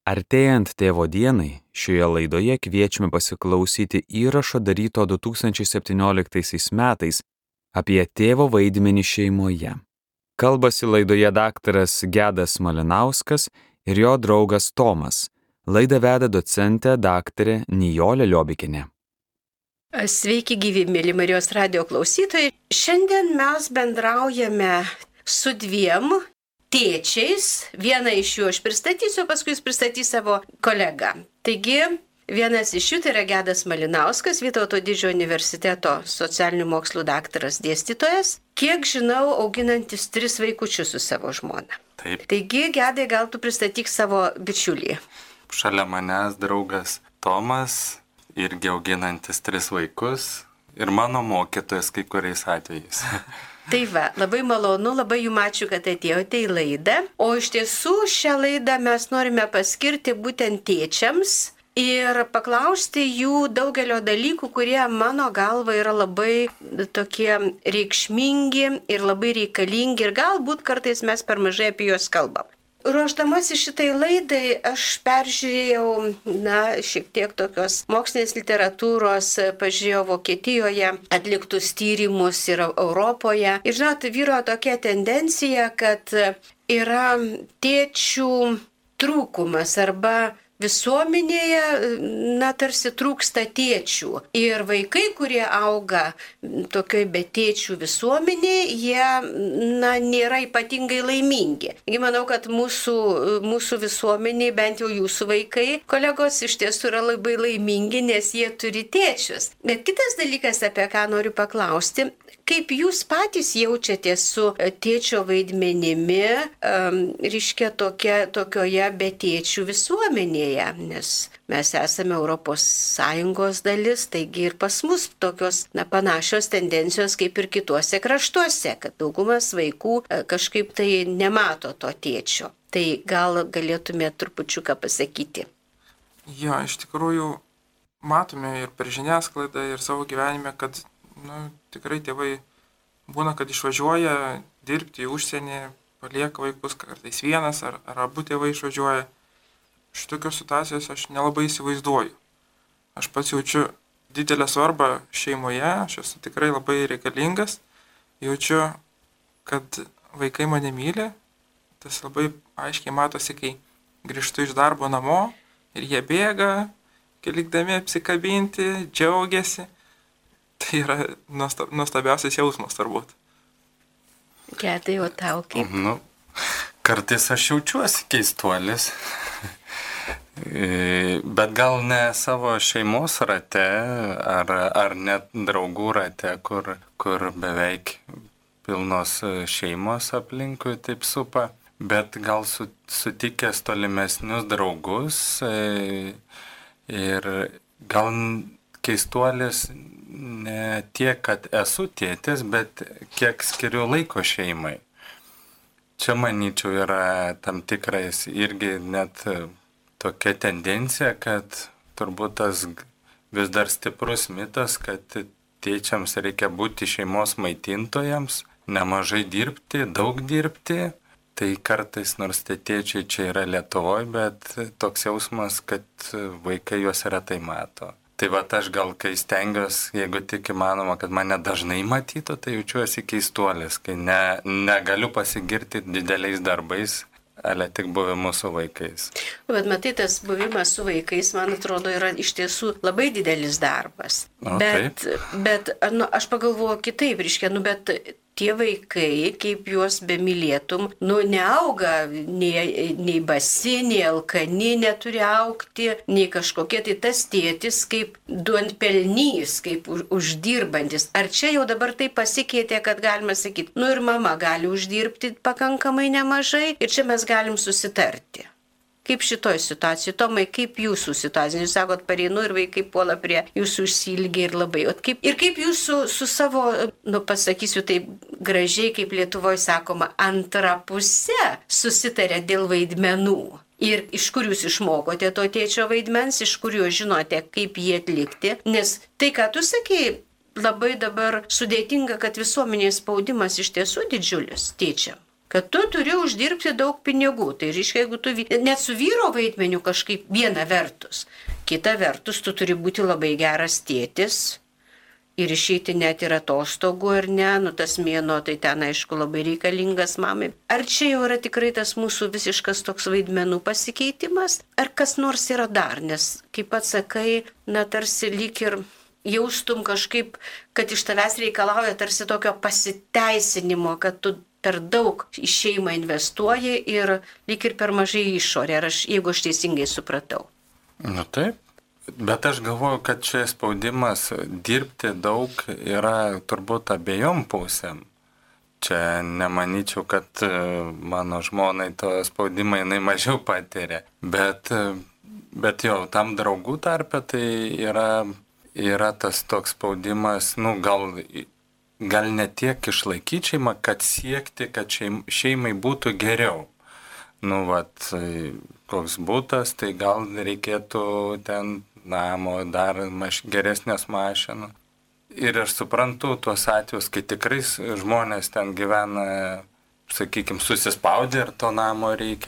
Artėjant tėvo dienai, šioje laidoje kviečiame pasiklausyti įrašo daryto 2017 metais apie tėvo vaidmenį šeimoje. Kalbasi laidoje daktaras Gedas Malinauskas ir jo draugas Tomas. Laidą veda docentė daktarė Nijolė Liobikienė. Sveiki gyvi, mėly Marijos radijo klausytojai. Šiandien mes bendraujame su dviem tėčiais. Vieną iš jų aš pristatysiu, paskui jis pristatys savo kolegą. Taigi, vienas iš jų tai yra Gedas Malinauskas, Vytauto Didžiojo universiteto socialinių mokslų daktaras, dėstytojas. Kiek žinau, auginantis 3 vaikučius su savo žmona. Taip. Taigi, Gedai, gal tu pristatyk savo bičiulį. Šalia manęs draugas Tomas, irgi auginantis 3 vaikus ir mano mokytojas kai kuriais atvejais. Tai va, labai malonu, labai jums ačiū, kad atėjote į laidą. O iš tiesų šią laidą mes norime paskirti būtent tėčiams ir paklausti jų daugelio dalykų, kurie mano galva yra labai tokie reikšmingi ir labai reikalingi ir galbūt kartais mes per mažai apie juos kalbam. Ruošdamasi šitai laidai aš peržiūrėjau, šiek tiek tokios mokslinės literatūros, pažiūrėjau Vokietijoje atliktus tyrimus ir Europoje. Ir žinot, vyro tokia tendencija, kad yra tėčių trūkumas arba visuomenėje, tarsi trūksta tėčių. Ir vaikai, kurie auga tokioj be tėčių visuomenėje, jie, nėra ypatingai laimingi. Taigi manau, kad mūsų visuomeniai, bent jau jūsų vaikai, kolegos, iš tiesų yra labai laimingi, nes jie turi tėčius. Bet kitas dalykas, apie ką noriu paklausti, kaip jūs patys jaučiatės su tėčio vaidmenimi, reiškia tokioje be tėčių visuomenėje, nes mes esame Europos Sąjungos dalis, taigi ir pas mus tokios panašios tendencijos kaip ir kituose kraštuose, kad daugumas vaikų kažkaip tai nemato to tėčio. Tai gal galėtumėte trupučiuką pasakyti? Jo, iš tikrųjų matome ir per žiniasklaidą ir savo gyvenime, kad tikrai tėvai būna, kad išvažiuoja dirbti į užsienį, palieka vaikus kartais vienas ar abu tėvai išvažiuoja. Šitokios situacijos aš nelabai įsivaizduoju. Aš pats jaučiu didelę svarbą šeimoje, aš esu tikrai labai reikalingas. Jaučiu, kad vaikai mane myli. Tas labai aiškiai matosi, kai grįžtu iš darbo namo ir jie bėga, likdami apsikabinti, džiaugiasi. Tai yra nuostabiausias jausmas turbūt. Gedai, o tau kaip? Kartais aš jaučiuosi keistuolis, bet gal ne savo šeimos rate ar net draugų rate, kur beveik pilnos šeimos aplinkui taip supa, bet gal sutikęs tolimesnius draugus ir gal keistuolis ne tiek, kad esu tėtis, bet kiek skiriu laiko šeimai. Čia, manyčiau, yra tam tikrais irgi net tokia tendencija, kad turbūt tas vis dar stiprus mitas, kad tėčiams reikia būti šeimos maitintojams, nemažai dirbti, daug dirbti. Tai kartais, nors tie tėčiai čia yra Lietuvoje, bet toks jausmas, kad vaikai juos retai mato. Tai aš gal, kai stengiuosi, jeigu tik įmanoma, kad mane dažnai matytų, tai jaučiuosi keistuolis, kai negaliu pasigirti dideliais darbais, ale tik buvimu su vaikais. Bet matai, tas buvimas su vaikais, man atrodo, yra iš tiesų labai didelis darbas. Bet aš pagalvoju kitaip, bet tie vaikai, kaip juos bemylėtum, neauga nei basi, nei alkani neturi augti, nei kažkokie, tai tas tėtis kaip duonpelnys, kaip uždirbantis. Ar čia jau dabar tai pasikeitė, kad galima sakyti, ir mama gali uždirbti pakankamai nemažai ir čia mes galim susitarti. Kaip šitoj situacijai, Tomai, kaip jūsų situacija? Jūs sakot, pareinu ir vaikai puola prie jūsų išsiilgė ir labai. Ir kaip jūs su savo, pasakysiu taip gražiai, kaip Lietuvoje sakoma, antra pusė susitarė dėl vaidmenų? Ir iš kur jūs išmokote to tėčio vaidmens, iš kur jūs žinote, kaip jį atlikti? Nes tai, ką tu sakei, labai dabar sudėtinga, kad visuomenės spaudimas iš tiesų didžiulis tėčiam. kad tu turi uždirbti daug pinigų. Tai reiškia, jeigu tu net su vyro vaidmeniu kažkaip viena vertus, kita vertus tu turi būti labai geras tėtis ir išeiti net ir atostogų ar ne, tas mėnuo tai ten aišku labai reikalingas mamai. Ar čia jau yra tikrai tas mūsų visiškas toks vaidmenų pasikeitimas, ar kas nors yra dar, nes kaip pats sakai, tarsi lyg ir jaustum kažkaip, kad iš tavęs reikalauja tarsi tokio pasiteisinimo, kad tu per daug į šeimą investuoji ir lyg ir per mažai išorė, jeigu aš teisingai supratau. Taip. Bet aš galvoju, kad čia spaudimas dirbti daug yra turbūt abiejom pusėm. Čia nemanyčiau, kad mano žmonai to spaudimą jinai mažiau patiria. Bet jau tam draugų tarpe tai yra tas toks spaudimas, gal ne tiek išlaikyti šeimą, kad siekti, kad šeimai būtų geriau. Koks būtas, tai gal reikėtų ten namo, dar geresnės mašiną. Ir aš suprantu tuos atvejus, kai tikrai žmonės ten gyvena, sakykime, susispaudę ir to namo reikia,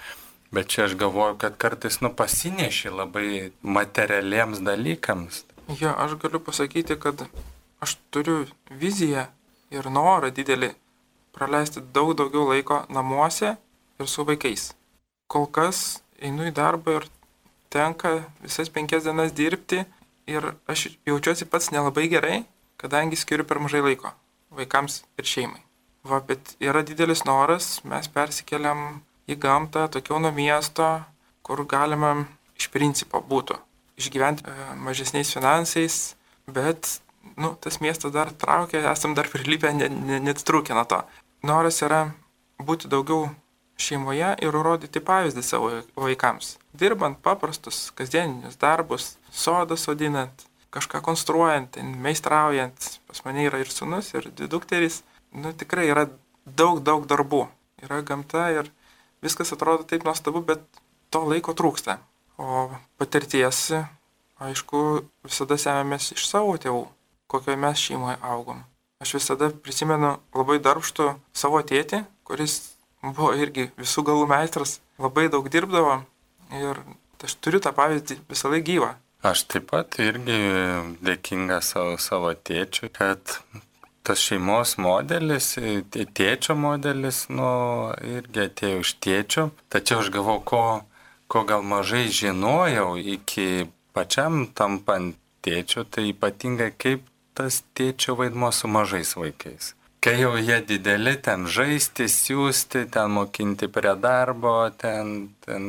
bet čia aš galvoju, kad kartais pasineši labai materialiems dalykams. Jo, aš galiu pasakyti, kad aš turiu viziją ir norą didelį praleisti daug daugiau laiko namuose ir su vaikais. Kol kas einu į darbą ir tenka visas 5 dienas dirbti ir aš jaučiuosi pats nelabai gerai, kadangi skiriu per mažai laiko vaikams ir šeimai. Bet yra didelis noras, mes persikeliam į gamtą, tokiau nuo miesto, kur galima iš principo būtų išgyventi mažesniais finansais, bet tas miestas dar traukia, esam dar prilipę, net trūkę nuo to. Noras yra būti daugiau šeimoje ir rodyti pavyzdį savo vaikams. Dirbant paprastus kasdieninius darbus, sodą sodinant, kažką konstruojant, meistraujant. Pas mane yra ir sūnus, ir 2 dukterys. Tikrai yra daug darbų. Yra gamta ir viskas atrodo taip nuostabu, bet to laiko trūksta. O patirties, aišku, visada semiamės iš savo tėvų, kokioje mes šeimoje augom. Aš visada prisimenu labai darbštų savo tėtį, kuris buvo irgi visų galų meistras, labai daug dirbdavo ir aš turiu tą pavyzdį visą laiką gyvą. Aš taip pat irgi dėkingas savo tėčiui, kad tas šeimos modelis, tėčio modelis, irgi atėjo iš tėčio, tačiau aš galvau, ko gal mažai žinojau iki pačiam tampant tėčiu, tai ypatingai kaip tas tėčio vaidmuo su mažais vaikais. Kai jau jie dideli, ten žaisti, siūsti, ten mokinti prie darbo, ten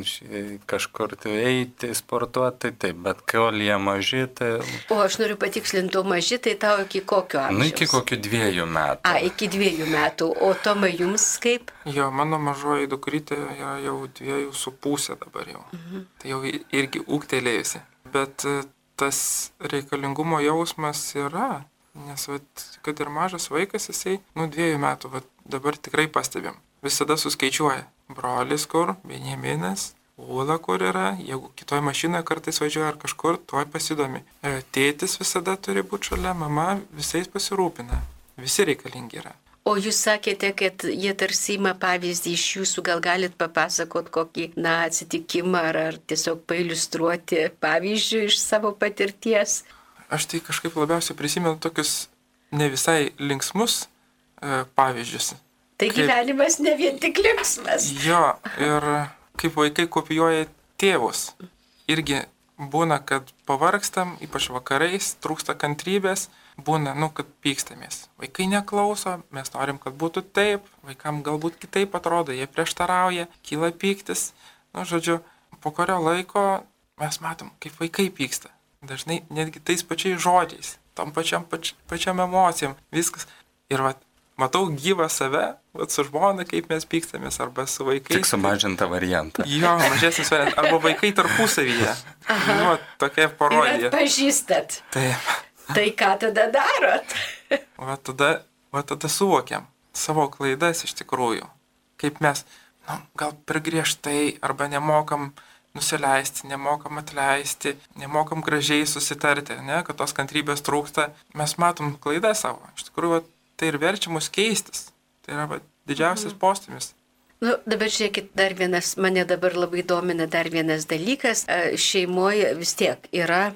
kažkur eiti, sportuoti, taip, bet kol jie maži, tai... O aš noriu patikslinti, o maži, tai tau iki kokio amžiaus? Iki kokių 2 metų. Iki 2 metų. O Tomai, jums kaip? Jo, mano mažoji dukrytė yra jau 2,5 dabar jau. Tai jau irgi ūgtelėjusi. Bet tas reikalingumo jausmas yra. Nes kad ir mažas vaikas, jisai 2 metų, dabar tikrai pastebim. Visada suskaičiuoja. Brolis kur, Benjaminas, Ula kur yra, jeigu kitoje mašinoje kartais važiuoja ar kažkur, tuoj pasidomi. Tėtis visada turi būti šalia, mama visais pasirūpina. Visi reikalingi yra. O jūs sakėte, kad jie tarsi ima pavyzdį iš jūsų, gal galit papasakot kokį atsitikimą ar tiesiog pailiustruoti pavyzdžių iš savo patirties? Aš tai kažkaip labiausiai prisimenu tokius ne visai linksmus pavyzdžius. Tai gyvenimas ne vien tik linksmas. Jo, ir kaip vaikai kopijuoja tėvus. Irgi būna, kad pavargstam, ypač vakarais, trūksta kantrybės, būna, kad pykstamės. Vaikai neklauso, mes norim, kad būtų taip, vaikam galbūt kitaip atrodo, jie prieštarauja, kyla pyktis. Žodžiu, po kurio laiko mes matom, kaip vaikai pyksta. Dažnai netgi tais pačiais žodžiais, tom pačiam emocijom, viskas. Ir matau gyvą save, su žmona, kaip mes pykstamės, arba su vaikais. Tik sumažintą variantą. Jo, mažesnis variantas, arba vaikai tarpusavyje. Tokia parodija. Ir atpažįstat. Taip. Tai ką tada darot? Tada suvokiam savo klaidas iš tikrųjų. Kaip mes, gal per griežtai, arba nemokam nusileisti, nemokam atleisti, nemokam gražiai susitarti, kad tos kantrybės trūksta. Mes matom klaidą savo. Iš tikrųjų, tai ir verčia mus keistis. Tai yra didžiausias postūmis. Nu, dabar žiūrėkit, mane dabar labai domina dar vienas dalykas. Šeimoje vis tiek yra,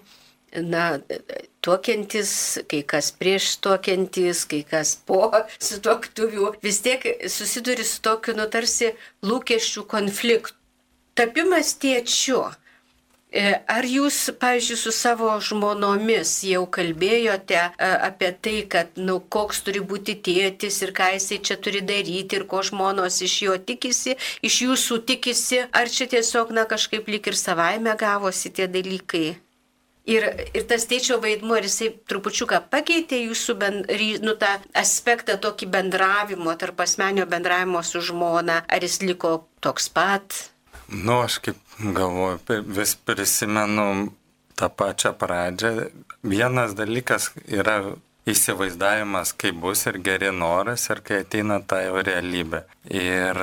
tuokiantis, kai kas prieš tuokiantis, kai kas po sutuoktuvių, vis tiek susiduri su tokiu, tarsi lūkesčių konfliktu. Tapimas tėčiu. Ar jūs, pavyzdžiui, su savo žmonomis jau kalbėjote apie tai, kad, koks turi būti tėtis ir ką jisai čia turi daryti ir ko žmonos iš jo tikisi, iš jūsų tikisi, ar čia tiesiog, kažkaip lyg ir savaime gavosi tie dalykai? Ir tas tėčio vaidmuo, ar jisai trupučiuką pakeitė jūsų tą aspektą tokį bendravimo, tarp asmenio bendravimo su žmona, ar jis liko toks pat? Aš kaip galvoju, vis prisimenu tą pačią pradžią. Vienas dalykas yra įsivaizdavimas, kaip bus ir geri noras, ir kai ateina ta jau realybė. Ir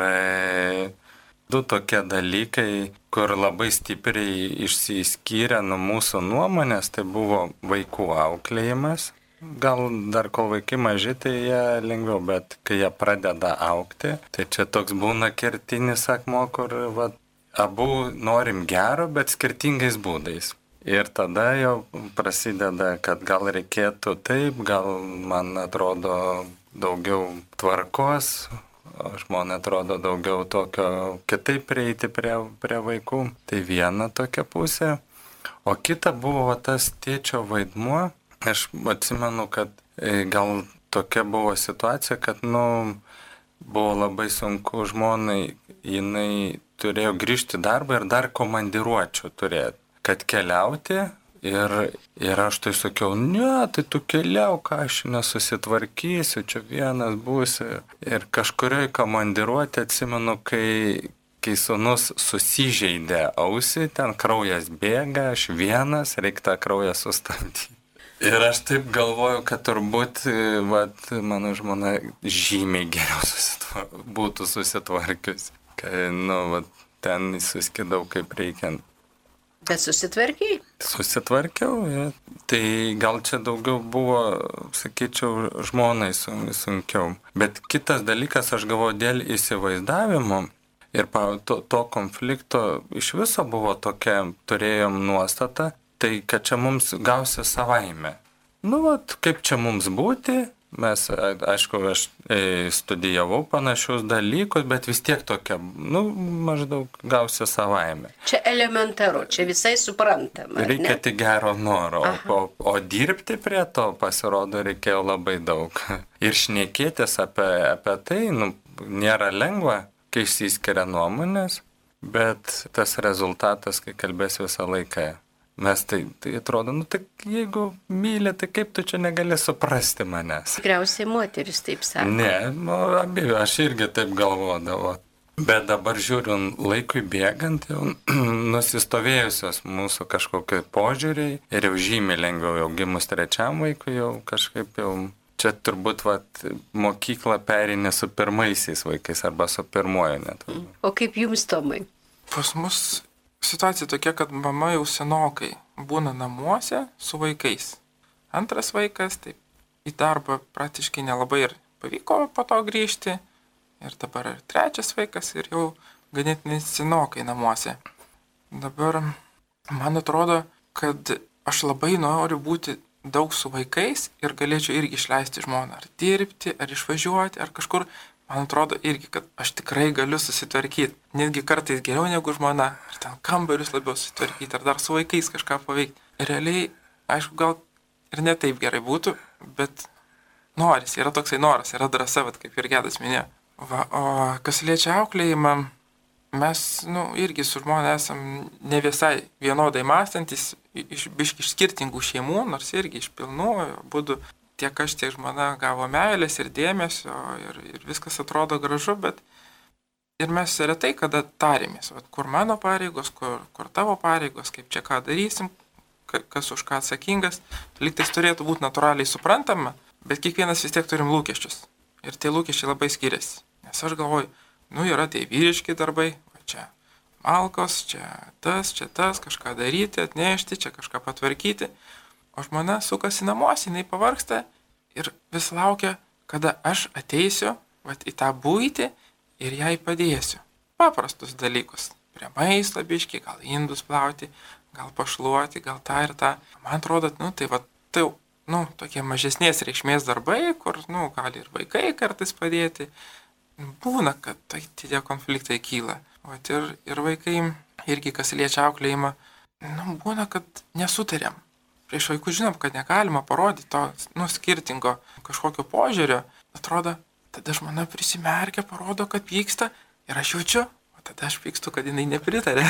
du tokie dalykai, kur labai stipriai išsiskyrė nuo mūsų nuomonės, tai buvo vaikų auklėjimas. Gal dar kol vaikai maži, tai jie lengviau, bet kai jie pradeda augti, tai čia toks būna kertinis akmuo, kur abu norim gero, bet skirtingais būdais. Ir tada jau prasideda, kad gal reikėtų taip, gal man atrodo daugiau tvarkos, žmonai atrodo daugiau tokio kitaip prieiti prie vaikų. Tai viena tokia pusė. O kita buvo tas tėčio vaidmuo. Aš atsimenu, kad gal tokia buvo situacija, kad buvo labai sunku žmonai, jinai turėjo grįžti į darbą ir dar komandiruočių turėti, kad keliauti. Ir aš tai sakiau, tai tu keliauk, aš nesusitvarkysiu, čia vienas būsi. Ir kažkurioje komandiruotė atsimenu, kai sūnus susižeidė ausį, ten kraujas bėga, aš vienas, reikia tą kraują sustabdyti. Ir aš taip galvoju, kad turbūt mano žmona žymiai geriau būtų susitvarkiusi. Ten suskidau kaip reikiant. Bet susitvarkiai? Susitvarkiau, ja. Tai gal čia daugiau buvo, sakyčiau, žmonai sunkiau. Bet kitas dalykas, aš galvoju, dėl įsivaizdavimo ir to konflikto iš viso buvo tokia, turėjom nuostatą, tai kad čia mums gausi savaime. Kaip čia mums būti? Mes, aišku, aš studijavau panašius dalykus, bet vis tiek tokia, maždaug gausi savaime. Čia elementaru, čia visai suprantama. Reikia tik gero noro, o dirbti prie to pasirodo reikėjo labai daug. Ir šnekėtis apie tai, nėra lengva, kai išsiskiria nuomonės, bet tas rezultatas, kai kalbės visą laiką. Mes tai atrodo, tai jeigu myli, tai kaip tu čia negali suprasti manęs? Tikriausiai moteris taip sako. Ne, aš irgi taip galvodavau. Bet dabar žiūriu, laikui bėgant, jau nusistovėjusios mūsų kažkokie požiūriai ir jau žymiai lengviau jau gimus trečiam vaikui, jau kažkaip jau čia turbūt mokyklą perinė su pirmaisiais vaikais arba su pirmuoju net. O kaip jums, Tomai? Pas mus situacija tokia, kad mama jau senokai būna namuose su vaikais. Antras vaikas, taip, į darbą praktiškai nelabai ir pavyko po to grįžti. Ir dabar ir trečias vaikas ir jau ganėtinai senokai namuose. Dabar man atrodo, kad aš labai noriu būti daug su vaikais ir galėčiau irgi išleisti žmoną. Ar dirbti, ar išvažiuoti, ar kažkur. Man atrodo irgi, kad aš tikrai galiu susitvarkyti. Netgi kartais geriau negu žmona. Ar ten kambarius labiau susitvarkyti, ar dar su vaikais kažką paveikti. Realiai, aišku, gal ir ne taip gerai būtų, bet noris, yra toksai noras, yra drąsa, kaip ir Gedas minėjo. O kas liečia auklėjimą, mes, irgi su žmona esam ne visai vienodai mąstantis, iš skirtingų šeimų, nors irgi iš pilnų būdų. Tiek aš, tiek žmona gavo meilės ir dėmesio ir viskas atrodo gražu, bet ir mes retai kada tarėmės, kur mano pareigos, kur tavo pareigos, kaip čia ką darysim, kas už ką atsakingas. Lygtais turėtų būti natūraliai suprantama, bet kiekvienas vis tiek turim lūkesčius. Ir tie lūkesčiai labai skiriasi. Nes aš galvoju, yra tie vyriški darbai, čia malkos, čia tas, kažką daryti, atnešti, čia kažką patvarkyti. O žmona sukasi namuose, jinai pavargsta ir vis laukia, kada aš ateisiu vat, į tą būtį ir jai padėsiu. Paprastus dalykus. Prie maisto biški, gal indus plauti, gal pašluoti, gal tą ir tą. Man atrodo, tai vat, tai tokie mažesnės reikšmės darbai, kur, gali ir vaikai kartais padėti. Būna, kad tie konfliktai kyla. Vat, ir vaikai, irgi kas liečia auklėjimą, būna, kad nesutariam. Prieš vaikus žinom, kad negalima parodyti to, skirtingo kažkokio požiūrio. Atrodo, tada žmona prisimerkia, parodo, kad pyksta ir aš jaučiu, o tada aš pykstu, kad jinai nepritarė.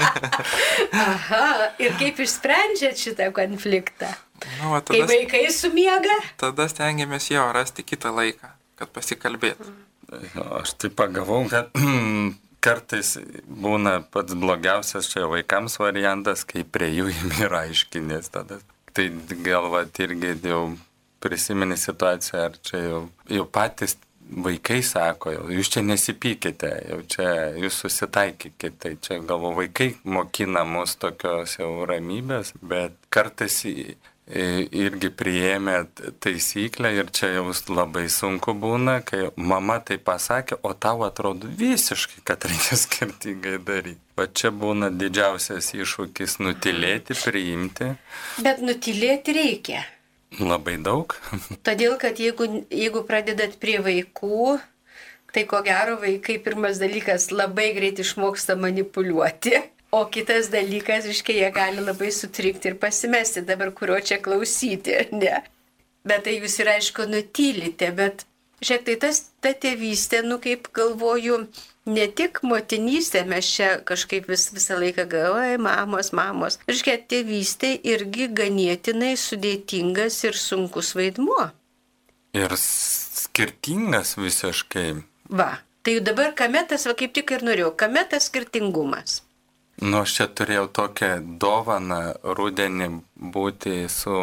Aha, ir kaip išsprendžiat šitą konfliktą? Tada, kai vaikai sumiega? Tada stengiamės jo rasti kitą laiką, kad pasikalbėtų. Aš taip pagavau, kad kartais būna pats blogiausias čia vaikams variantas, kai prie jų ir aiškinės tada. Tai galvat irgi jau prisimeni situaciją, ar čia jau patys vaikai sako, jūs čia nesipykite, jau čia jūs susitaikykite. Tai čia galvo vaikai mokina mus tokios jau ramybės, bet kartais irgi priėmė taisyklę ir čia jau labai sunku būna, kai mama tai pasakė, o tau atrodo visiškai, kad reikia skirtingai daryti. O čia būna didžiausias iššūkis nutylėti, priimti. Bet nutylėti reikia. Labai daug. Todėl, kad jeigu pradedat prie vaikų, tai ko gero vaikai pirmas dalykas labai greit išmoksta manipuliuoti. O kitas dalykas, jie gali labai sutrikti ir pasimesti, dabar kurio čia klausyti, ne. Bet tai jūs ir aišku nutylite, bet žiūrėk, tai ta tėvystė, kaip galvoju, ne tik motinystė, mes čia kažkaip visą laiką galvojame, mamos. Žiūrėk, tėvystė irgi ganėtinai sudėtingas ir sunkus vaidmuo. Ir skirtingas visiškai. Va, tai dabar kame tas, kaip tik ir norėjau, kame tas skirtingumas? Aš čia turėjau tokią dovaną rudenį būti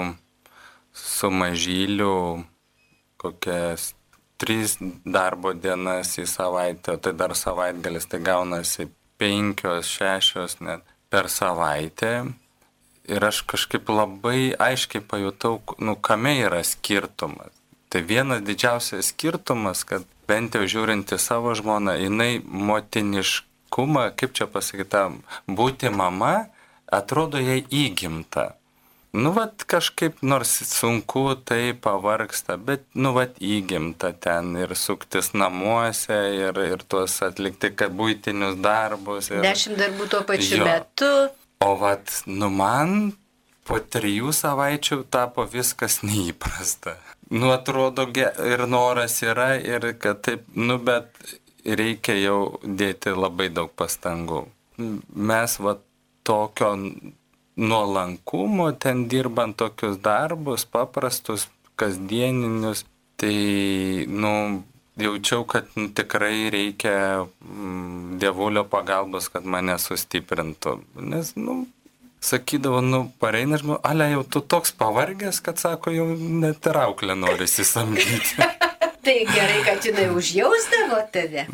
su mažyliu kokias 3 darbo dienas į savaitę, tai dar savaitgalis, tai gaunasi 5-6 net per savaitę. Ir aš kažkaip labai aiškiai pajutau, kame yra skirtumas. Tai vienas didžiausias skirtumas, kad bent jau žiūrinti savo žmoną, jinai motiniškumą, kaip čia pasakyta, būti mama, atrodo jai įgimta. Kažkaip nors sunku, tai pavargsta, bet, įgimta ten ir suktis namuose, ir tuos atlikti buitinius darbus. 10 darbų tuo pačiu metu. O man po 3 savaičių tapo viskas neįprasta. Atrodo, ir noras yra, ir kad taip, bet reikia jau dėti labai daug pastangų. Mes tokio nuolankumo ten dirbant tokius darbus, paprastus, kasdieninius, tai, jaučiau, kad tikrai reikia Dievulio pagalbos, kad mane sustiprintų. Nes, sakydavo, pareina žmogus, jau tu toks pavargęs, kad sako, jau net ir auklę norisi samdyti. Tai gerai, kad jinai užjausdavo tave.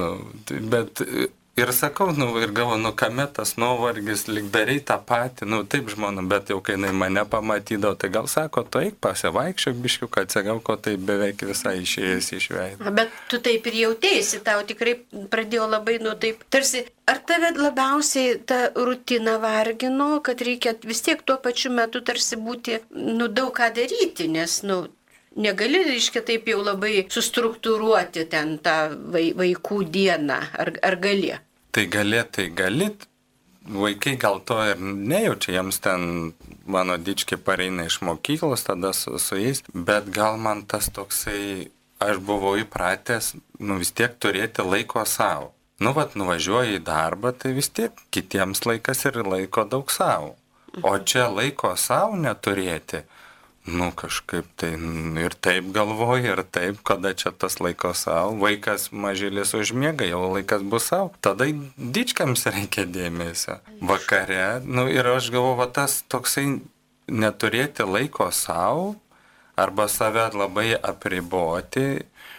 Bet ir sakau, ir galvo, kame tas nuovargis, lyg darai tą patį, taip žmona, bet jau kai jinai mane pamatydavo, tai gal sako, tu eik pasivaikščiok biškiuką, atsigauko, tai beveik visai išėjęs iš veido. Bet tu taip ir jautėsi, tau tikrai pradėjo labai, taip, tarsi, ar tave labiausiai ta rutina vargino, kad reikia vis tiek tuo pačiu metu tarsi būti, daug ką daryti, nes, negali, taip jau labai sustruktūruoti ten tą vaikų dieną, ar gali? Tai gali. Vaikai gal to ir nejaučia, jiems ten mano dički pareina iš mokyklos, tada su jais, bet gal man tas toksai, aš buvau įpratęs, vis tiek turėti laiko savo. Nuvažiuoju į darbą, tai vis tiek kitiems laikas ir laiko daug savo. O čia laiko savo neturėti, kažkaip tai ir taip galvoju, ir taip, kada čia tas laiko savo, vaikas mažylis užmiega, jau laikas bus savo, tada dičkams reikia dėmesio. Vakare, ir aš galvoju, tas toksai neturėti laiko savo, arba save labai apriboti,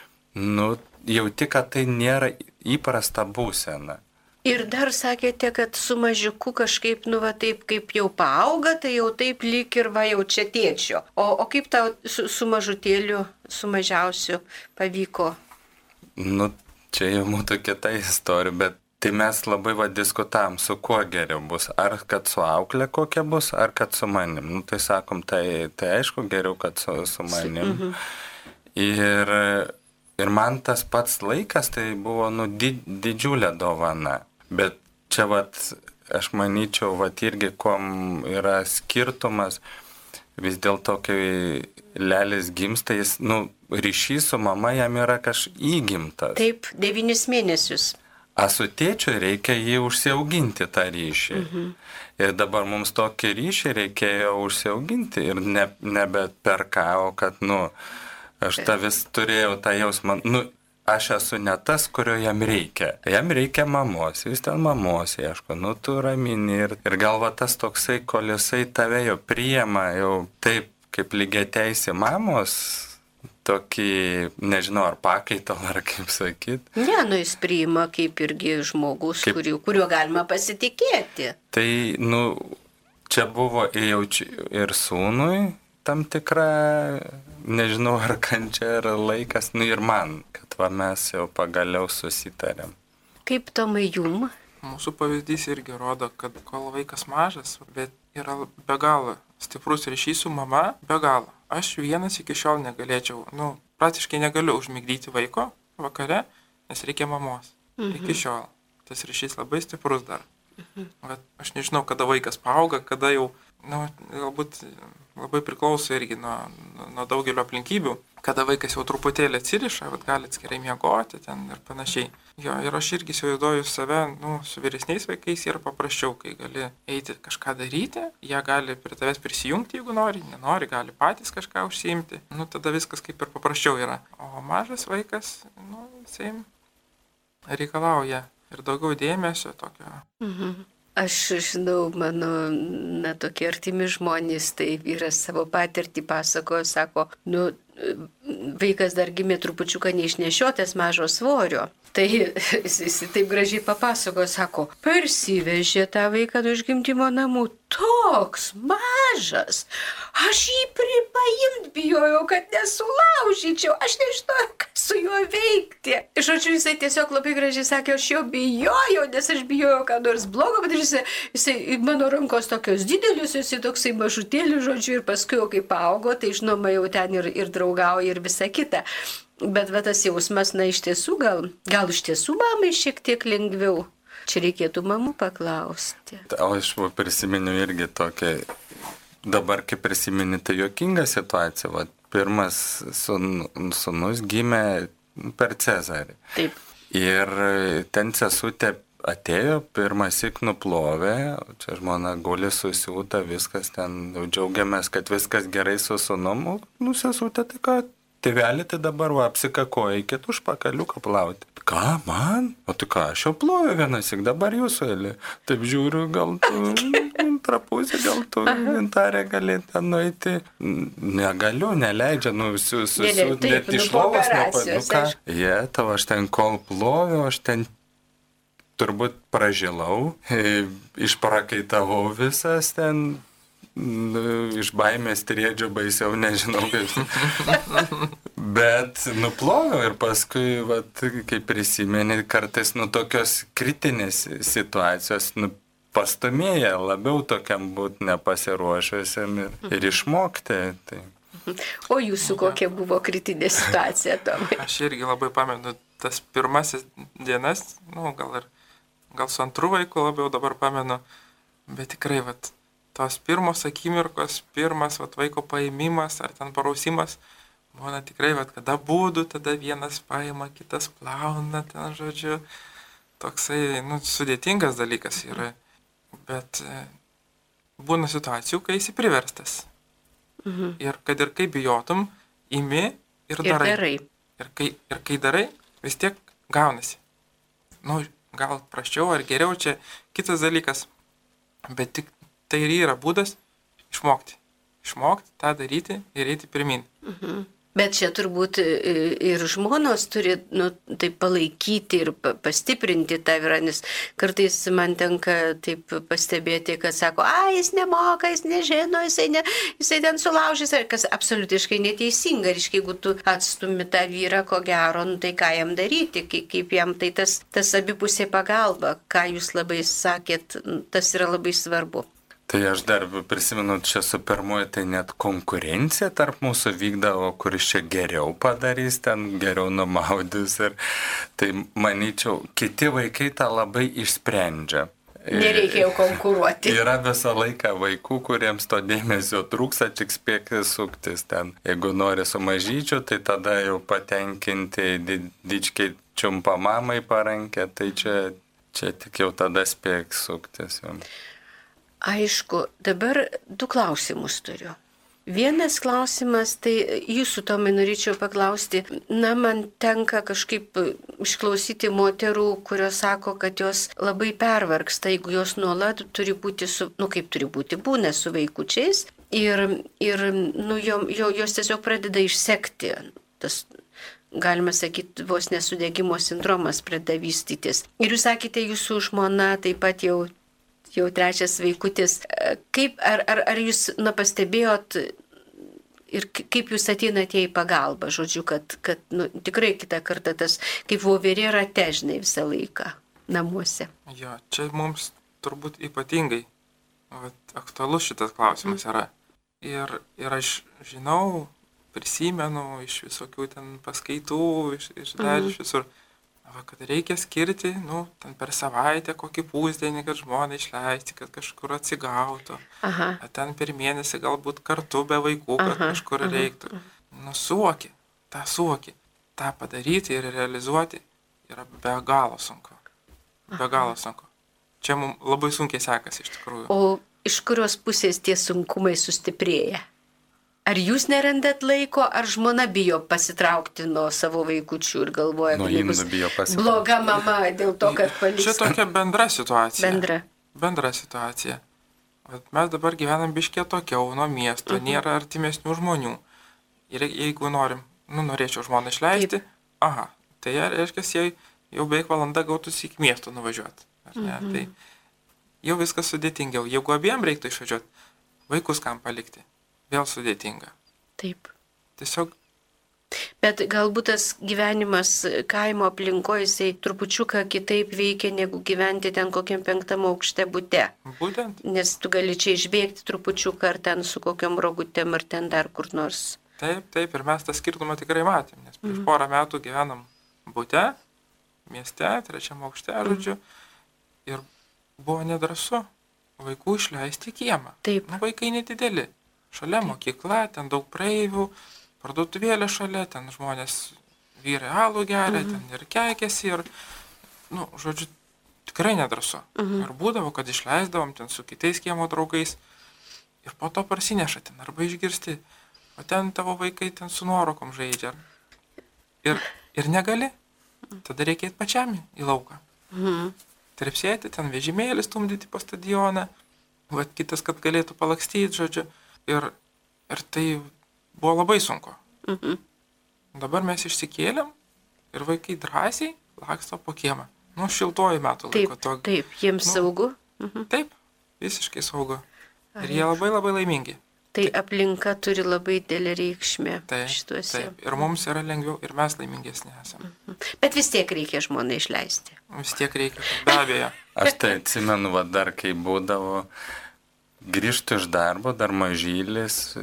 jauti, kad tai nėra įprasta būsena. Ir dar sakėte, kad su mažiuku kažkaip, taip kaip jau paauga, tai jau taip lyg ir jau čia tėčio. O kaip tau su mažutėliu, su mažiausiu pavyko? Nu, čia jau būtų kita istorija, bet tai mes labai diskutavom, su kuo geriau bus. Ar kad su auklė kokia bus, ar kad su manim. Nu, tai sakom, tai aišku geriau, kad su manim. Ir man tas pats laikas tai buvo didžiulė dovana. Bet čia aš manyčiau, irgi kuom yra skirtumas, vis dėlto, kai lelis gimsta, jis, ryšys su mama jam yra įgimtas. Taip, 9 mėnesius. A su tėčiu reikia jį užsiauginti tą ryšį. Ir dabar mums tokį ryšį reikėjo užsiauginti ir nebe per ką, o kad, aš vis turėjau tą jausmą, aš esu ne tas, kurio jam reikia. Jam reikia mamos, jis ten mamos ieško, tu ramini ir galva tas toksai, kol jisai tave jau priema, jau taip kaip lygiai teisė mamos, tokį, nežinau, ar pakaitalą, ar kaip sakyti. Ne, jis priima kaip irgi žmogus, kuriuo galima pasitikėti. Tai, čia buvo ir sūnui tam tikra, nežinau, ar kančia, ar laikas, ir man, kad mes jau pagaliau susitarėm. Kaip Tomai jum? Mūsų pavyzdys irgi rodo, kad kol vaikas mažas, bet yra be galo stiprus ryšys su mama, be galo. Aš vienas iki šiol negalėčiau, praktiškai negaliu užmigdyti vaiko vakare, nes reikia mamos. Iki šiol. Tas ryšys labai stiprus dar. Bet aš nežinau, kada vaikas paauga, kada jau, galbūt labai priklauso irgi nuo daugelio aplinkybių, kada vaikas jau truputėlį atsiriša, gali atskirai miegoti ten ir panašiai. Jo, ir aš irgi įsivaizduoju save, su vyresniais vaikais yra paprasčiau, kai gali eiti kažką daryti, jie gali prie tavęs prisijungti, jeigu nenori, gali patys kažką užsiimti, tada viskas kaip ir paprasčiau yra. O mažas vaikas, jisai reikalauja ir daugiau dėmesio tokio. Aš žinau, mano, tokie artimi žmonės, tai vyras savo patirtį pasakojo, sako, vaikas dar gimė trupučiuką neišnešiotas mažo svorio. Tai jis taip gražiai papasakojo, sako, parsivežė tą vaiką iš gimdymo namų, toks mažas, aš jį paimt bijojau, kad nesulaužyčiau, aš nežinojau, ką su juo veikti. Žodžiu, jisai tiesiog labai gražiai sakė, aš jo bijojau, nes aš bijojau, ką nors blogo, bet jisai mano rankos tokios didelius, jisai toksai mažutėlis, žodžiu, ir paskui jau kaip augo, tai žinoma jau ten ir draugauja ir visa kita. Bet tas jausmas, iš tiesų, gal iš tiesų mamai šiek tiek lengviau. Čia reikėtų mamų paklausti. O aš prisiminiu irgi tokią, dabar kaip prisimeni, tai juokinga situacija. Pirmas sūnus gimė per Cezarį. Taip. Ir ten sesutė atėjo, pirmąsyk nuplovė, čia žmona guli susiūta, viskas ten, jau džiaugiamės, kad viskas gerai su sūnumu. Sesutė, tai ką? Tėvelį tai dabar apsikakoja, reikėtų užpakaliuką plauti. Ką, man? O tu ką, aš jau ploviu vienąsyk, dabar jūsų eilė. Taip žiūriu, gal tu trapuzį, gal tu gintarė gali ten nueiti. Negaliu, neleidžia, net iš lovos nepaduka. Tavo aš ten kol ploviu, aš ten turbūt pražilau, išprakaitavau visas ten. Iš baimės triedžio baisiau, nežinau kaip. Bet nuploviau ir paskui, kai prisimeni, kartais tokios kritinės situacijos pastumėja labiau tokiam būti nepasiruošusiam ir išmokti. Tai. O jūsų kokia buvo kritinė situacija, Tomai? Aš irgi labai pamenu tas pirmasis dienas, gal su antru vaiku labiau dabar pamenu, bet tikrai, tos pirmos akimirkos, pirmas vaiko paėmimas ar ten parausimas, būna tikrai, kada būdu, tada vienas paima, kitas plauna, ten žodžiu, toksai, sudėtingas dalykas yra, bet būna situacijų, kai esi priverstas. Ir kad ir kaip bijotum, imi ir darai. Ir kai darai, vis tiek gaunasi. Gal prasčiau ar geriau, čia kitas dalykas, bet tik tai ir yra būdas išmokti. Išmokti tą daryti ir eiti pirmin. Bet čia turbūt ir žmonos turi taip palaikyti ir pastiprinti tą vyrą, nes kartais man tenka taip pastebėti, kad sako, jis nemoka, jis nežino, jisai ten sulaužys, kas absoliutiškai neteisinga. Ir jeigu tu atstumi tą vyrą, ko gero, tai ką jam daryti, kaip jam tai tas abipusė pagalba, ką jūs labai sakėt, tas yra labai svarbu. Tai aš dar prisimenu, čia su pirmoji, tai net konkurencija tarp mūsų vykdavo, kuris čia geriau padarys, ten geriau numaudys. Ir tai manyčiau, kiti vaikai tą labai išsprendžia. Nereikia jau konkuruoti. Yra visą laiką vaikų, kuriems to dėmesio trūksta, tik spėk suktis ten. Jeigu nori su mažyčiu, tai tada jau patenkinti dičkiai čiumpa mamai parankę, tai čia tik jau tada spėk suktis. Jau. Aišku, dabar 2 klausimus turiu. Vienas klausimas, tai jūsų, Tomai, norėčiau paklausti, man tenka kažkaip išklausyti moterų, kurios sako, kad jos labai pervargsta, jeigu jos nuolat turi būti būna su vaikučiais ir jos tiesiog pradeda išsekti. Tas, galima sakyti, vos nesudegimo sindromas pradeda vystytis. Ir jūs sakėte, jūsų žmona taip pat jau 3 vaikutis. Ar jūs pastebėjot ir kaip jūs ateinate į pagalbą, žodžiu, kad tikrai kitą kartą tas kaip voverė rate, žinai, visą laiką namuose? Jo, čia mums turbūt ypatingai aktualus šitas klausimas yra. Ir aš žinau, prisimenu iš visokių ten paskaitų, iš visur, kad reikia skirti, ten per savaitę kokį pusdienį, kad žmonai išleisti, kad kažkur atsigautų. Ten per mėnesį galbūt kartu be vaikų, kad kažkur reiktų. Suvoki. tą padaryti ir realizuoti yra be galo sunku. Be galo sunku. Čia mums labai sunkiai sekasi iš tikrųjų. O iš kurios pusės tie sunkumai sustiprėja? Ar jūs nerandat laiko, ar žmona bijo pasitraukti nuo savo vaikučių ir galvoja, kad bloga mama dėl to, kad paliks? Čia tokia bendra situacija. Bendra situacija. Mes dabar gyvenam biškį atokiau nuo miesto, nėra artimesnių žmonių. Ir jeigu norėčiau žmoną išleisti, tai reiškia, jai jau beveik valanda gautųsi iki miesto nuvažiuoti. Tai jau viskas sudėtingiau. Jeigu abiem reiktų išvažiuoti, vaikus kam palikti? Vėl sudėtinga. Taip. Tiesiog. Bet galbūt tas gyvenimas kaimo aplinkoje, jisai trupučiuką kitaip veikia, negu gyventi ten kokiam 5 aukšte bute. Būtent. Nes tu gali čia išbėgti trupučiuką ar ten su kokiam rogutėm ar ten dar kur nors. Taip, ir mes tą skirtumą tikrai matėm, nes prieš porą metų gyvenam bute, mieste, 3 aukšte, žodžiu, ir buvo nedrąsu vaikų išleisti į kiemą. Taip. Vaikai nedideli. Šalia mokykla, ten daug praeivių, parduotuvėlė šalia, ten žmonės vyrai alų geria, ten ir keikiasi, ir, žodžiu, tikrai nedrąsu. Ir būdavo, kad išleisdavom ten su kitais kiemo draugais ir po to parsineša ten arba išgirsti, o ten tavo vaikai ten su nuorokom žaidžia. Ir negali, tada reikia eiti pačiam į lauką. Trepsėti, ten vežimėlį stumdyti po stadioną, kitas, kad galėtų palakstyti, žodžiu. Ir tai buvo labai sunku. Dabar mes išsikėlėm ir vaikai drąsiai laksto po kiemą. Šiltuoju metų laiko. Taip, jiems saugu. Taip, visiškai saugu. Ir jie labai labai laimingi. Tai aplinka turi labai didelę reikšmę šituose. Taip, ir mums yra lengviau, ir mes laimingesni esame. Bet vis tiek reikia žmoną išleisti. Vis tiek reikia, be abejo. Aš tai atsimenu, dar kai būdavo, grįžtu iš darbo, dar mažylis,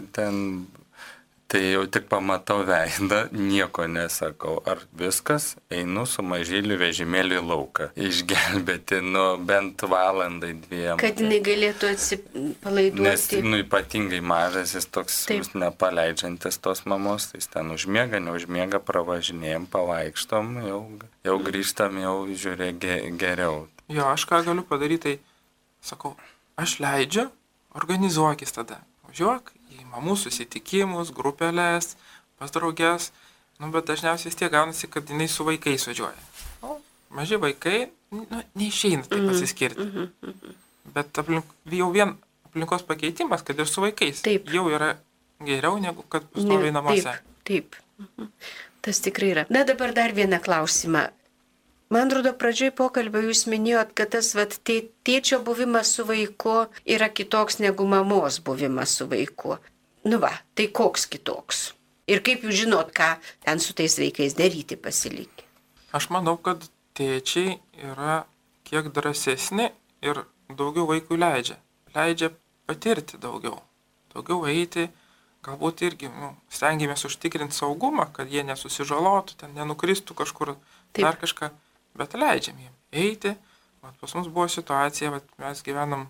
tai jau tik pamatau veidą, nieko nesakau. Ar viskas, einu su mažyliu vežimėliu į lauką. Išgelbėti, bent valandai 2. Kad jinai galėtų atsipalaiduoti. Nes, ypatingai mažas, jis toks nepaleidžiantis tos mamos, tai jis ten neužmiega, pravažinėjom, pavaikštom, jau grįžtam, jau žiūrėk geriau. Jo, aš ką galiu padaryti, tai sakau, aš leidžiu, organizuokis tada. Važiuok į mamų susitikimus, grupelės, pas draugės, bet dažniausiai vis tiek gaunasi, kad jinai su vaikais važiuoja. Maži vaikai, neišeina taip pasiskirti. Bet jau vien aplinkos pakeitimas, kad ir su vaikais, jau yra geriau negu kad stoviai namuose. Taip. Tas tikrai yra. Na dabar dar vieną klausimą. Man atrodo, pradžioj pokalbio jūs minėjot, kad tas tėčio buvimas su vaiku yra kitoks negu mamos buvimas su vaiku. Nu va, tai koks kitoks? Ir kaip jūs žinot, ką ten su tais vaikais daryti pasilikę? Aš manau, kad tėčiai yra kiek drąsesni ir daugiau vaikų leidžia. Leidžia patirti daugiau eiti, galbūt irgi stengiamės užtikrinti saugumą, kad jie nesusižalotų, ten nenukristų kažkur, Taip. dar kažką, bet leidžiam jiem eiti. Pas mus buvo situacija, mes gyvenam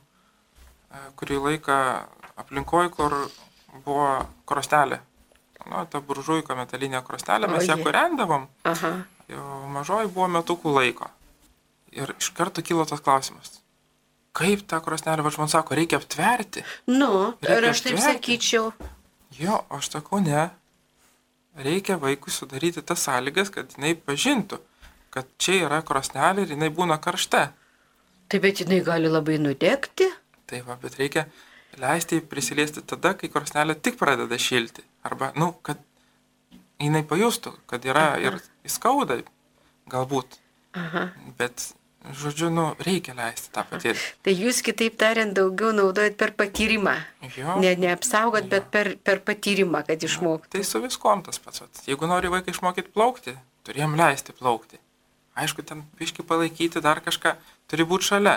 kurį laiką aplinkoje, kur buvo krostelė. Ta buržuika metalinė krostelė, mes ją kūrendavom, mažoji buvo metukų laiko. Ir iš karto kilo tas klausimas. Kaip tą krosnelę, man sako, reikia aptverti? Ir aš taip sakyčiau. Jo, aš sakau, ne. Reikia vaikui sudaryti tas sąlygas, kad jinai pažintų, kad čia yra krosnelė ir jinai būna karšta. Taip, bet jinai gali labai nudegti. Tai va, bet reikia leisti prisiliesti tada, kai krosnelė tik pradeda šilti. Arba, kad jinai pajustų, kad yra ir įskauda galbūt. Bet žodžiu, reikia leisti tą patirti. Tai jūs, kitaip tariant, daugiau naudojat per patyrimą. Jo. Neapsaugot, bet per patyrimą, kad išmoktų. Tai su viskom tas pats. Jeigu nori vaiką išmokyti plaukti, turi jam leisti plaukti. Aišku, ten biškį palaikyti dar kažką, turi būti šalia.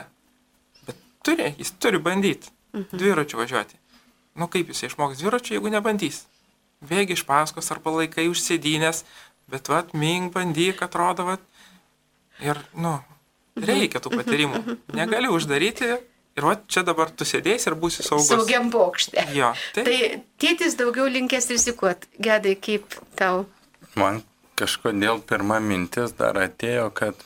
Bet jis turi bandyti dviračiu važiuoti. Kaip jis išmoks dviračiu, jeigu nebandys? Bėgi iš paskos arba laikai užsėdynės, bet mink bandyk, atrodo, ir, reikia tų patyrimų. Negali uždaryti ir čia dabar tu sėdėsi ir būsi saugus. Saugiam bokšte. Jo. Tai tėtis daugiau linkęs rizikuoti. Gedai, kaip tau? Man kažkodėl pirma mintis dar atėjo, kad,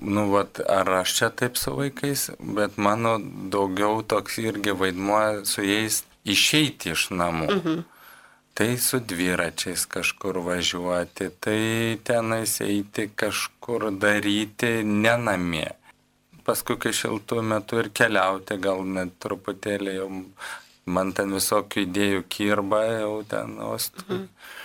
ar aš čia taip su vaikais, bet mano daugiau toks irgi vaidmuo su jais išeiti iš namų. Tai su dviračiais kažkur važiuoti, tai tenais eiti kažkur daryti ne namie. Paskui, kai šiltų metų ir keliauti, gal net truputėlį jau man ten visokių idėjų kirba jau ten ostų.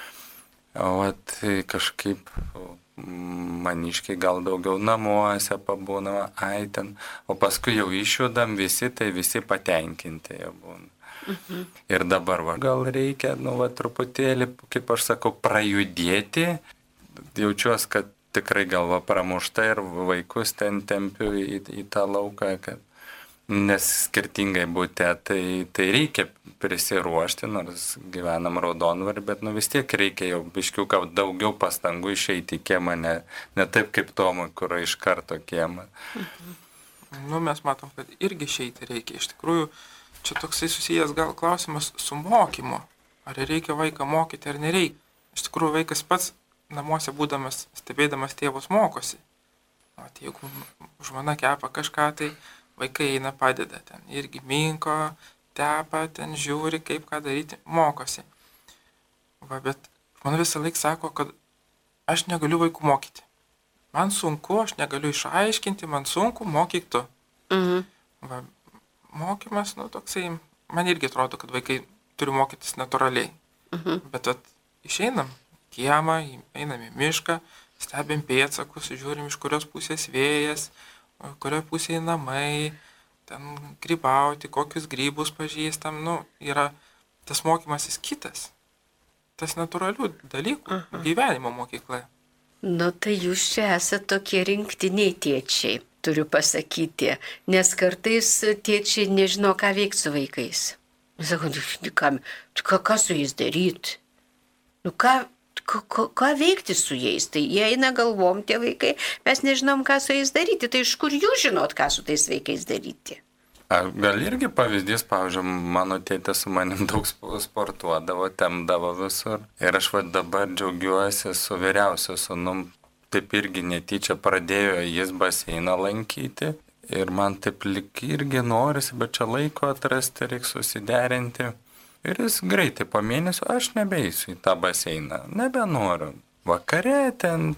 O kažkaip maniškiai gal daugiau namuose pabūna, ten. O paskui jau išjudam visi, tai visi patenkinti jau būna. Ir dabar gal reikia, truputėlį, kaip aš sakau, prajudėti. Jaučiuosi, kad tikrai galva pramušta ir vaikus ten tempiu į tą lauką, nes skirtingai būte, tai reikia prisiruošti, nors gyvenam Raudondvaryje, bet vis tiek reikia jau biškiuką daugiau pastangų išeiti į kiemą, ne taip kaip Tomui, kur iš karto kiemą. Mes matom, kad irgi išeiti reikia. Iš tikrųjų, čia toksai susijęs gal klausimas su mokymu. Ar reikia vaiką mokyti ar nereikia. Iš tikrųjų, vaikas pats namuose būdamas, stebėdamas tėvus mokosi. Jeigu žmona kepa kažką, tai vaikai eina padeda. Ten irgi minko, tepa, ten žiūri, kaip ką daryti, mokosi. Bet žmona visą laiką sako, kad aš negaliu vaikų mokyti. Man sunku, aš negaliu išaiškinti, man sunku, mokyk tu. Mokymas, toksai, man irgi atrodo, kad vaikai turi mokytis natūraliai. Bet išeinam kiemą, einam į mišką, stebim pėdsakus, žiūrim, iš kurios pusės vėjas, kurioje pusėje namai, ten grybauti, kokius grybus pažįstam, yra tas mokymasis kitas. Tas natūralių dalykų gyvenimo mokykla. Tai jūs čia esate tokie rinktiniai tėčiai, turiu pasakyti, nes kartais tėčiai nežino, ką veikti su vaikais. Sakau, ką su jais daryti? Ką veikti su jais? Tai jie eina galvom, tie vaikai, mes nežinom, ką su jais daryti. Tai iš kur jūs žinot, ką su tais vaikais daryti? Gal irgi pavyzdys, pavyzdžiui, mano tėtė su manim daug sportuodavo, tempdavo visur. Ir aš dabar džiaugiuosi su vyriausiu sūnum, taip irgi netyčia pradėjo jis baseiną lankyti. Ir man taip lik irgi norisi, bet čia laiko atrasti, reikia susiderinti. Ir jis greitai po mėnesio, aš nebeisiu į tą baseiną, nebenoriu. Vakare ten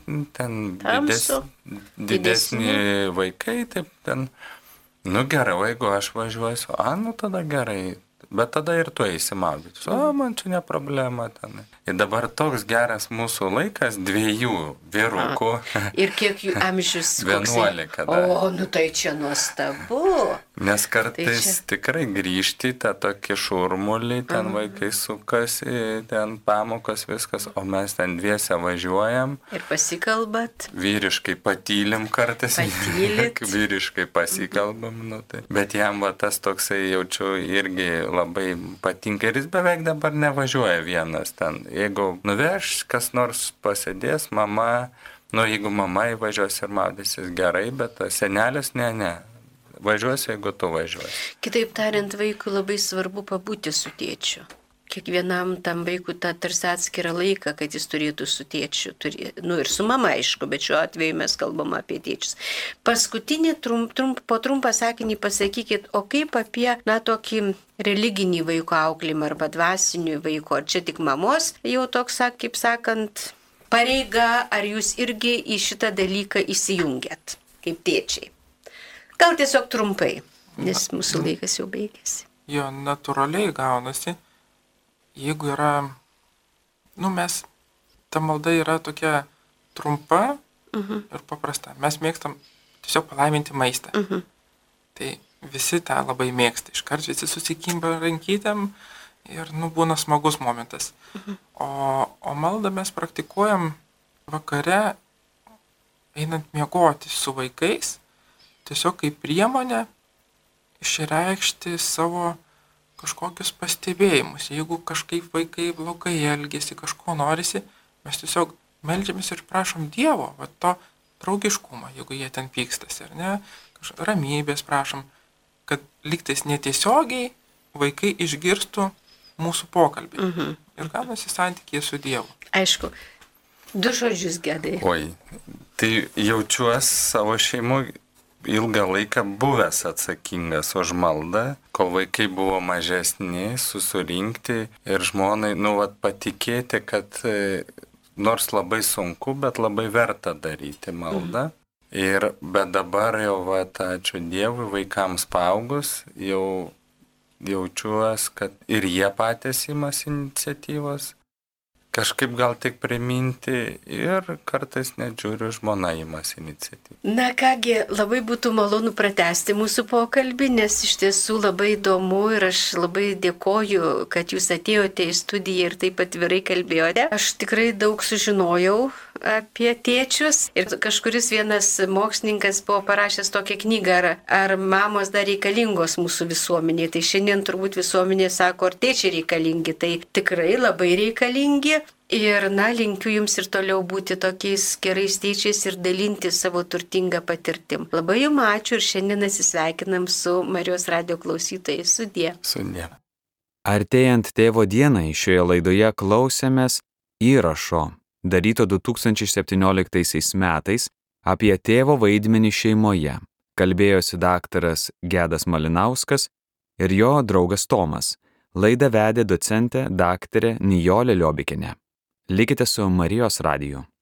didesni vaikai, taip ten. Gerai, jeigu aš važiuosiu, tada gerai. Bet tada ir tu eisi maudytis. O, man čia ne problema ten. Ir dabar toks geras mūsų laikas 2 vyrukų. Ir kiek jų amžius? 11. O, nu tai čia nuostabu. Nes kartais tikrai grįžti į tą tokį šurmulį, ten vaikai sukasi, ten pamokos viskas, o mes ten 2 važiuojam. Ir pasikalbat. Vyriškai patylim kartais. Patylit. Vyriškai pasikalbam. Nu, tai. Bet jam va, tas toksai jaučiu irgi labai patinka ir jis beveik dabar nevažiuoja vienas ten. Jeigu nuveš, kas nors pasėdės, mama, jeigu mama įvažiuos ir maudysis gerai, bet senelis ne. Važiuosi, jeigu tu važiuosi. Kitaip tariant, vaikui labai svarbu pabūti su tėčiu. Kiekvienam tam vaikui tą tarsi atskirą laiką, kad jis turėtų su tėčiu. Ir su mama, aišku, bet šiuo atveju mes kalbam apie tėčius. Paskutinį po trumpą sakinį pasakykit, o kaip apie, tokį religinį vaiko auklėjimą arba dvasinį vaiko? Ar čia tik mamos jau toks, kaip sakant, pareiga, ar jūs irgi į šitą dalyką įsijungiat, kaip tėčiai? Gal tiesiog trumpai, nes mūsų laikas jau baigėsi. Jo, natūraliai gaunasi. Jeigu yra, ta malda yra tokia trumpa ir paprasta. Mes mėgstam tiesiog palaiminti maistą. Tai visi tą labai mėgsta. Iškart visi susikimba rankytėm ir būna smagus momentas. O maldą mes praktikuojam vakare, einant miegoti su vaikais, tiesiog kaip priemonė išreikšti savo kažkokius pastebėjimus. Jeigu kažkaip vaikai blogai elgėsi, kažko norisi, mes tiesiog meldžiamės ir prašom Dievo, to draugiškumo, jeigu jie ten pykstasi, ar ne, ramybės prašom, kad lygtais netiesiogiai vaikai išgirstų mūsų pokalbį. Ir gaunasi santykiai su Dievu. Aišku, 2 žodžius, Gedai. Oi, tai jaučiuosi savo šeimoje ilgą laiką buvęs atsakingas už maldą, kol vaikai buvo mažesni, susirinkti ir žmonai, patikėti, kad nors labai sunku, bet labai verta daryti maldą. Bet dabar jau, ačiū Dievui, vaikams paaugus, jau jaučiuosi, kad ir jie patys imasi iniciatyvos. Kažkaip gal tik priminti ir kartais net žiūriu, žmona imasi iniciatyvą. Na kągi, labai būtų malonu pratęsti mūsų pokalbį, nes iš tiesų labai įdomu ir aš labai dėkoju, kad jūs atėjote į studiją ir taip atvirai kalbėjote. Aš tikrai daug sužinojau apie tėčius ir kažkuris vienas mokslininkas buvo parašęs tokią knygą, ar mamos dar reikalingos mūsų visuomenėje. Tai šiandien turbūt visuomenė sako, ar tėčiai reikalingi, tai tikrai labai reikalingi. Ir linkiu jums ir toliau būti tokiais gerais tėčiais ir dalinti savo turtingą patirtim. Labai jums ačiū ir šiandien atsisveikinam su Marijos radijo klausytojais. Sudie. Sudie. Artėjant tėvo dienai šioje laidoje klausėmės įrašo, daryto 2017 metais, apie tėvo vaidmenį šeimoje. Kalbėjosi daktaras Gedas Malinauskas ir jo draugas Tomas. Laidą vedė docentė daktarė Nijolė Liobikienė. Likite su Marijos radiju.